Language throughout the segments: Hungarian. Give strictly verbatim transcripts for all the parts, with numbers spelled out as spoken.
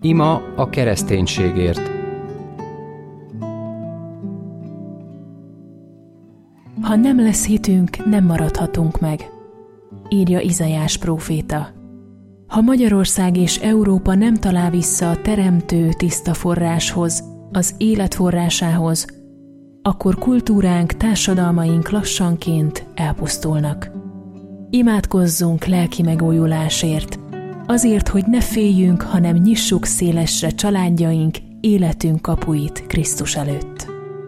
Ima a kereszténységért. Ha nem lesz hitünk, nem maradhatunk meg, írja Izaiás próféta. Ha Magyarország és Európa nem talál vissza a teremtő tiszta forráshoz, az élet forrásához, akkor kultúránk, társadalmaink lassanként elpusztulnak. Imádkozzunk lelki megújulásért, azért, hogy ne féljünk, hanem nyissuk szélesre családjaink, életünk kapuit Krisztus előtt.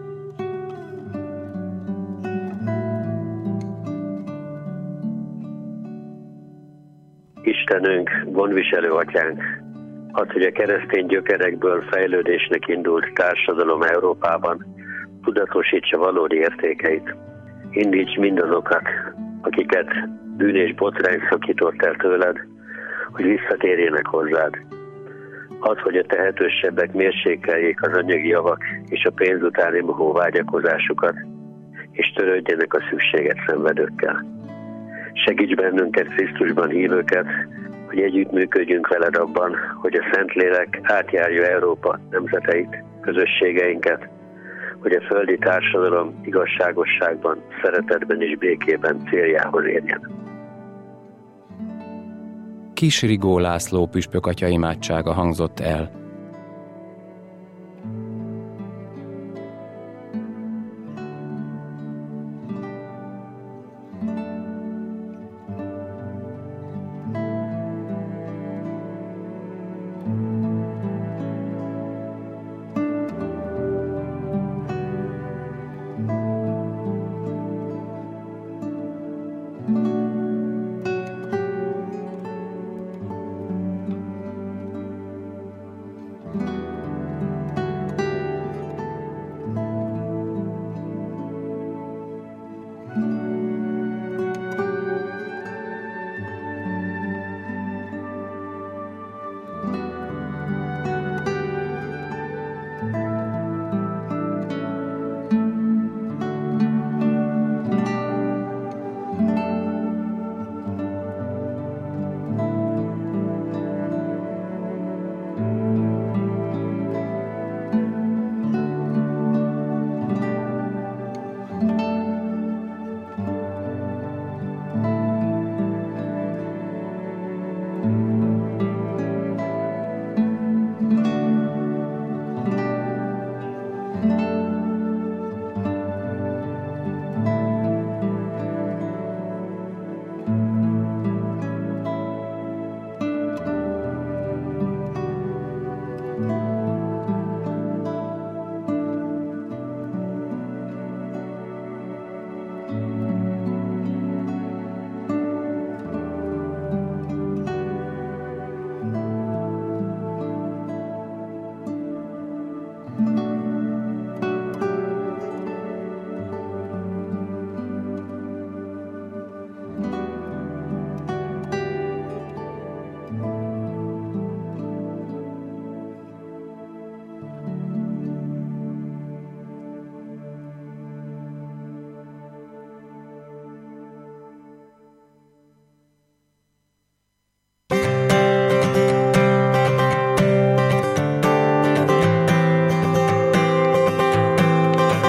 Istenünk, gondviselő atyánk, az, hogy a keresztény gyökerekből fejlődésnek indult társadalom Európában tudatosítsa valódi értékeit. Indíts mindazokat, akiket bűn és botrány szakított el tőled, hogy visszatérjenek hozzád. Az, hogy a tehetősebbek mérsékeljék az anyagi javak és a pénz utáni mohó vágyakozásukat, és törődjenek a szükséget szenvedőkkel. Segíts bennünket, Krisztusban hívőket, hogy együttműködjünk veled abban, hogy a Szentlélek átjárja Európa nemzeteit, közösségeinket, hogy a földi társadalom igazságosságban, szeretetben és békében céljához érjen. Kis Rigó László püspök atya imádsága hangzott el.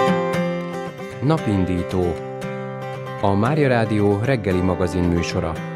Napindító. A Mária Rádió reggeli magazin műsora.